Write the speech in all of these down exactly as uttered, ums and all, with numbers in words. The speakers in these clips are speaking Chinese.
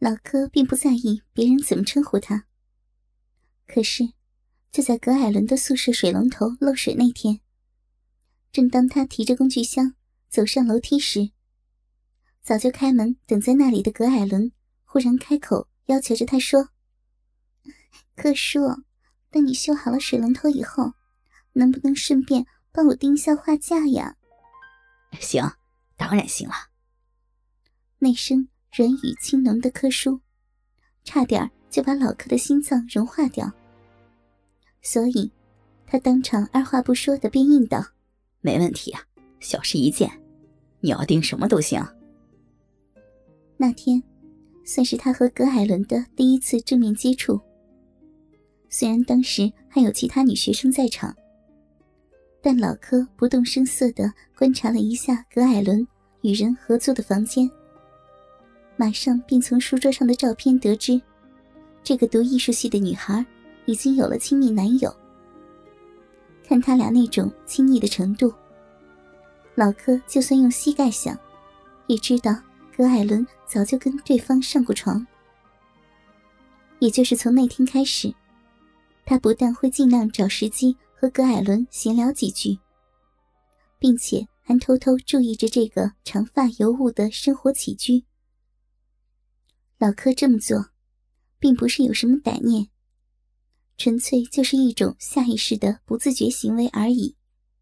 老柯并不在意别人怎么称呼他。可是就在葛艾伦的宿舍水龙头漏水那天，正当他提着工具箱走上楼梯时，早就开门等在那里的葛艾伦忽然开口要求着他说：柯叔，等你修好了水龙头以后，能不能顺便帮我钉下画架呀？ 行，当然行了。 那声软语轻浓的柯叔差点就把老柯的心脏融化掉，所以他当场二话不说地便应道： 没问题啊，小事一件，你要订什么都行。 那天算是他和葛艾伦的第一次正面接触，虽然当时还有其他女学生在场，但老柯不动声色地观察了一下葛艾伦与人合租的房间，马上便从书桌上的照片得知，这个读艺术系的女孩已经有了亲密男友。看他俩那种亲昵的程度，老柯就算用膝盖想，也知道葛艾伦早就跟对方上过床。也就是从那天开始，他不但会尽量找时机和葛艾伦闲聊几句，并且还偷偷注意着这个长发尤物的生活起居。老柯这么做并不是有什么歹念，纯粹就是一种下意识的不自觉行为而已。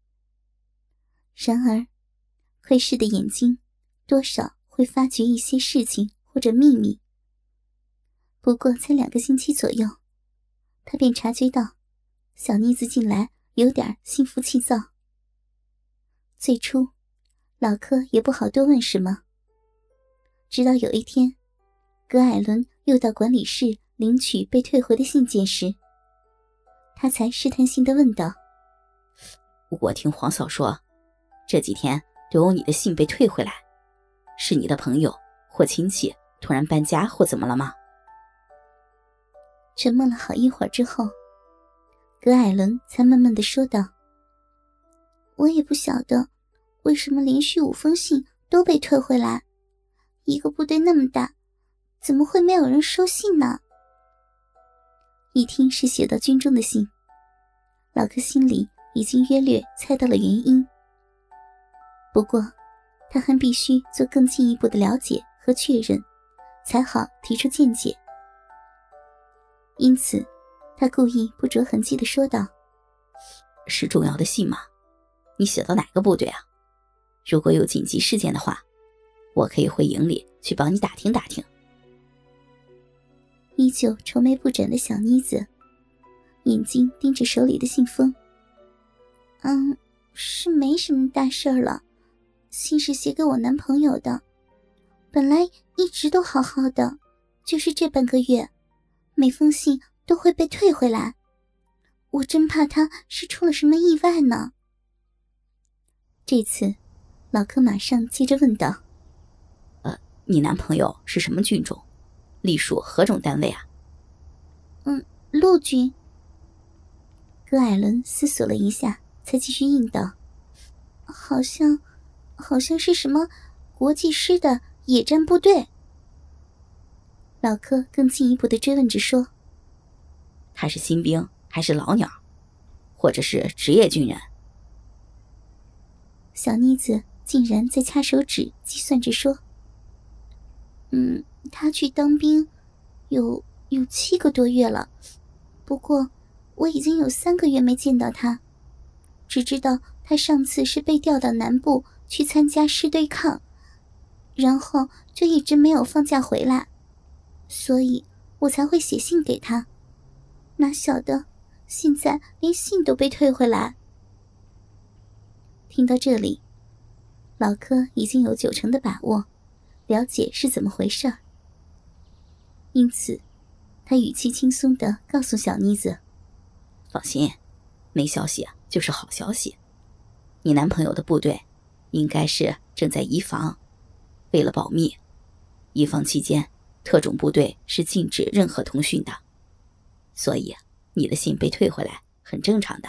然而窥视的眼睛多少会发觉一些事情或者秘密。不过才两个星期左右，他便察觉到小妮子近来有点心浮气躁。最初老柯也不好多问什么，直到有一天葛艾伦又到管理室领取被退回的信件时，他才试探性地问道： 我听黄嫂说，这几天都有你的信被退回来，是你的朋友或亲戚突然搬家或怎么了吗？ 沉默了好一会儿之后，葛艾伦才闷闷地说道：我也不晓得为什么连续五封信都被退回来，一个部队那么大，怎么会没有人收信呢？一听是写到军中的信，老柯心里已经约略猜到了原因。不过他还必须做更进一步的了解和确认，才好提出见解。因此他故意不着痕迹地说道： 是重要的信吗？你写到哪个部队啊？如果有紧急事件的话，我可以回营里去帮你打听打听。 依旧愁眉不展的小妮子眼睛盯着手里的信封。嗯，是没什么大事儿了，信是写给我男朋友的，本来一直都好好的，就是这半个月每封信都会被退回来，我真怕他是出了什么意外呢。这次老柯马上接着问道： 呃，你男朋友是什么军种？隶属何种单位啊？ 嗯，陆军。葛艾伦思索了一下，才继续应道：好像好像是什么国际师的野战部队。老柯更进一步地追问着说： 他是新兵还是老鸟，或者是职业军人？ 小妮子竟然在掐手指计算着说：嗯，他去当兵有有七个多月了，不过我已经有三个月没见到他，只知道他上次是被调到南部去参加师对抗，然后就一直没有放假回来，所以我才会写信给他，哪晓得现在连信都被退回来。听到这里，老柯已经有九成的把握了解是怎么回事儿，因此他语气轻松地告诉小妮子： 放心，没消息啊就是好消息，你男朋友的部队应该是正在移防，为了保密，移防期间特种部队是禁止任何通讯的，所以你的信被退回来很正常的。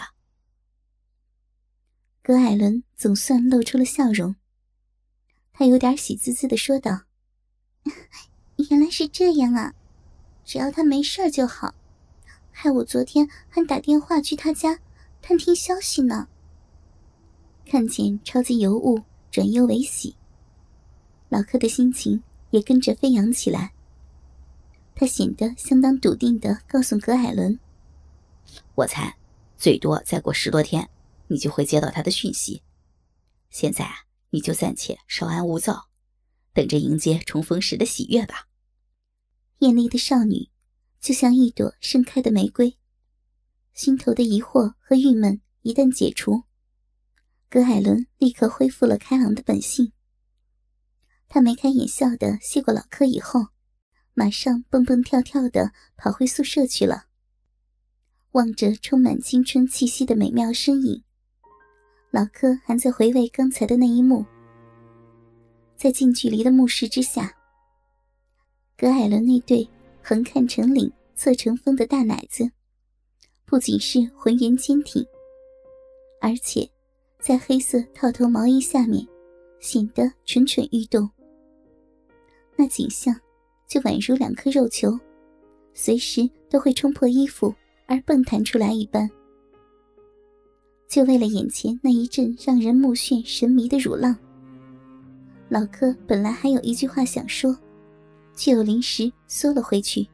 葛艾伦总算露出了笑容，他有点喜滋滋地说道： 原来是这样啊，只要他没事就好，害我昨天还打电话去他家探听消息呢。看见超级尤物转忧为喜，老柯的心情也跟着飞扬起来。他显得相当笃定地告诉葛海伦， 我猜最多再过十多天你就会接到他的讯息，现在啊，你就暂且稍安勿躁，等着迎接重逢时的喜悦吧。 艳丽的少女就像一朵盛开的玫瑰，心头的疑惑和郁闷一旦解除，葛海伦立刻恢复了开朗的本性。他眉开眼笑地谢过老柯以后，马上蹦蹦跳跳地跑回宿舍去了。望着充满青春气息的美妙身影，老柯还在回味刚才的那一幕。在近距离的目视之下，葛海伦那对横看成岭侧成峰的大奶子不仅是浑圆坚挺，而且在黑色套头毛衣下面显得蠢蠢欲动，那景象就宛如两颗肉球，随时都会冲破衣服而蹦弹出来一般。就为了眼前那一阵让人目眩神迷的乳浪，老柯本来还有一句话想说，却又临时缩了回去。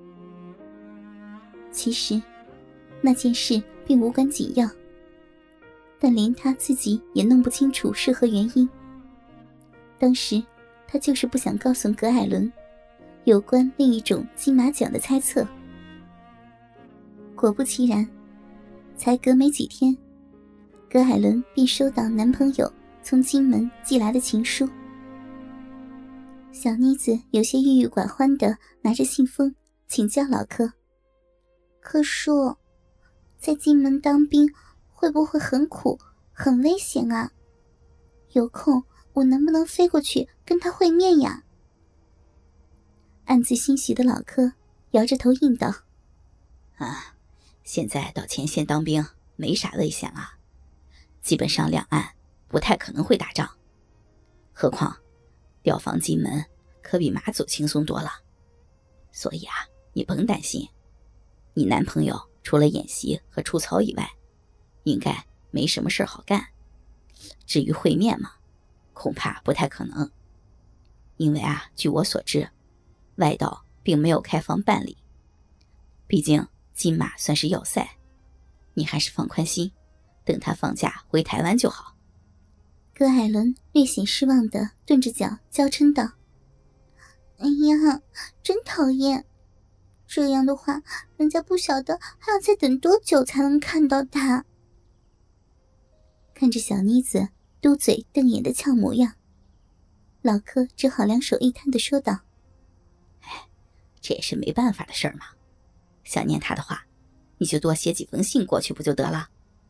其实那件事并无关紧要，但连他自己也弄不清楚是何原因。当时他就是不想告诉葛海伦有关另一种金马奖的猜测。果不其然，才隔没几天，葛海伦便收到男朋友从金门寄来的情书。小妮子有些郁郁寡欢地拿着信封请教老柯，柯叔，在金门当兵会不会很苦很危险啊？有空我能不能飞过去跟他会面呀？暗自欣喜的老柯摇着头应道， 啊，现在到前线当兵没啥危险啊，基本上两岸不太可能会打仗，何况调防金门可比马祖轻松多了，所以啊，你甭担心，你男朋友除了演习和出操以外，应该没什么事好干。至于会面嘛，恐怕不太可能，因为啊，据我所知，外岛并没有开放办理，毕竟金马算是要塞，你还是放宽心，等他放假回台湾就好。 葛海伦略显失望地顿着脚娇嗔道，哎呀，真讨厌，这样的话人家不晓得还要再等多久才能看到他。看着小妮子嘟嘴瞪眼的俏模样，老柯只好两手一摊地说道， 哎，这也是没办法的事儿嘛，想念他的话你就多写几封信过去不就得了。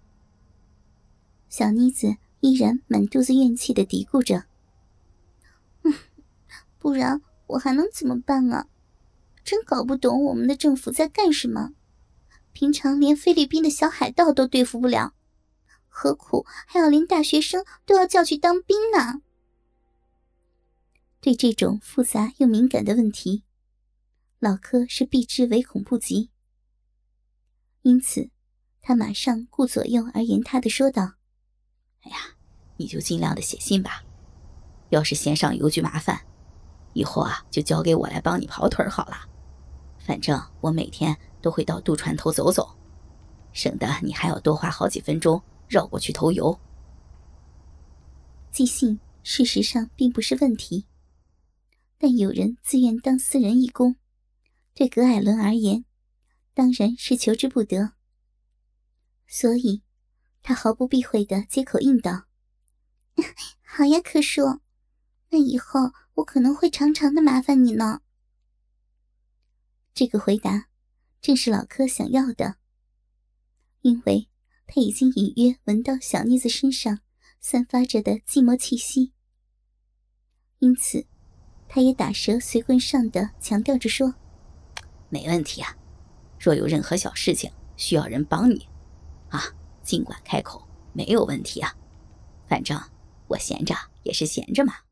小妮子依然满肚子怨气地嘀咕着，嗯，不然我还能怎么办啊？真搞不懂我们的政府在干什么，平常连菲律宾的小海盗都对付不了，何苦还要连大学生都要叫去当兵呢？对这种复杂又敏感的问题，老柯是避之唯恐不及，因此他马上顾左右而言他地说道， 哎呀，你就尽量的写信吧，要是嫌上邮局麻烦，以后啊就交给我来帮你跑腿好了，反正我每天都会到渡船头走走，省得你还要多花好几分钟绕过去投邮。 寄信事实上并不是问题，但有人自愿当私人义工，对葛海伦而言当然是求之不得，所以他毫不避讳地接口应道，好呀，柯叔，那以后我可能会常常的麻烦你呢。这个回答正是老柯想要的，因为他已经隐约闻到小妮子身上散发着的寂寞气息，因此他也打蛇随棍上的强调着说， 没问题啊，若有任何小事情需要人帮你啊，尽管开口，没有问题啊，反正我闲着也是闲着嘛。